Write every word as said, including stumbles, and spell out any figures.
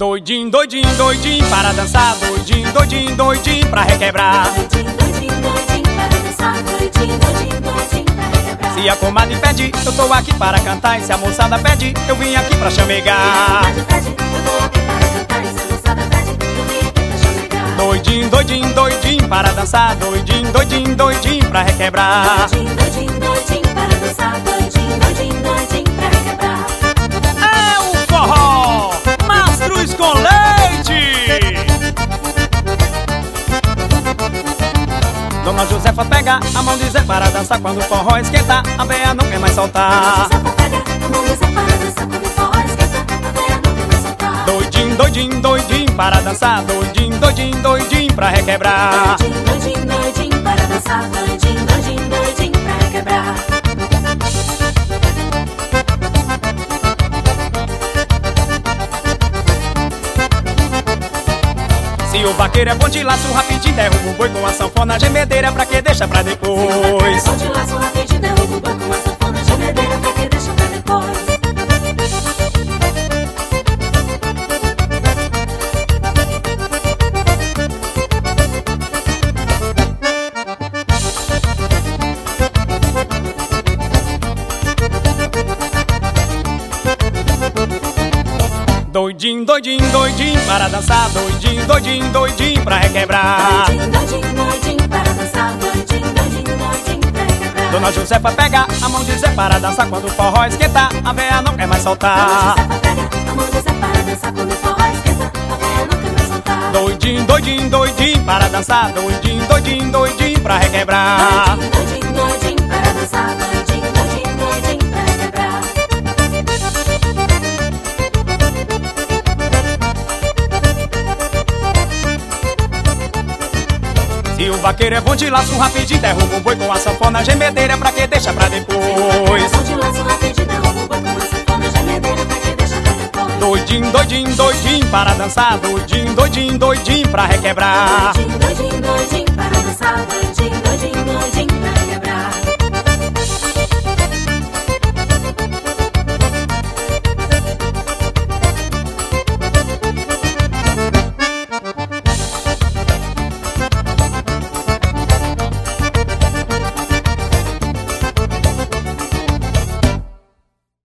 Doidinho, doidinho, doidinho para dançar. Doidinho, doidinho, doidinho pra requebrar. Doidinho, doidinho, doidinho para dançar. Doidinho, doidinho, doidinho pra requebrar. Se a comadre pede, eu tô aqui para cantar. E se a moçada pede, eu vim aqui pra chamegar. Pede, pede, eu tô aqui para cantar. E se a moçada pede, eu vim aqui pra chamegar. Doidinho, doidinho, doidinho para dançar. Doidinho, doidinho, doidinho pra requebrar. Doidinho, doidinho, doidinho para dançar. Doidinho, doidinho, doidinho pra requebrar. É o forró Mastruz com leite. Dona Josefa pega a mão de Zé para dançar. Quando o forró esquenta, a véia não quer mais soltar. Josefa pega a mão de Zé para dançar. Quando o forró esquenta, a véia não quer mais soltar. Doidinho, doidinho, doidinho para dançar. Doidinho, doidinho, doidinho pra requebrar. Doidinho, doidinho, doidinho para dançar. Doidinho, doidinho, doidinho pra requebrar. Se o vaqueiro é bom de laço, rapidinho derruba o boi com a sanfona gemedeira. Pra que deixa pra depois? Bom de laço, rapidinho derruba o boi com a sanfona gemedeira. Pra que deixa pra depois? Doidinho, doidinho, doidinho para dançar. Doidinho, doidinho, doidinho pra requebrar. Doidinho, doidinho, doidinho para dançar. Doidinho, doidinho, doidinho pra requebrar. Dona Josefa pega a mão de Zé para dançar. Quando o forró esquenta, a véia não quer mais Dona soltar. Josefa pega a mão de Zé para dançar. Quando o forró esquenta, a véia não quer mais soltar. Doidinho, doidinho, doidinho para dançar. Doidinho, doidinho, doidinho pra requebrar. Doidinho, doidinho, doidinho para dançar. Doidinho, doidinho, doidinho pra requebrar. Se o vaqueiro é bom de laço, rapidinho derruba o boi com a sanfona gemedeira. Pra que deixa pra depois? Bom de laço, rapidinho derruba o boi com a sanfona gemedeira. Pra que deixa pra depois? Doidinho, doidinho, doidinho para dançar. Doidinho, doidinho, doidinho pra requebrar. Doidinho, doidinho, doidinho para dançar. Doidinho, doidinho, doidinho pra requebrar.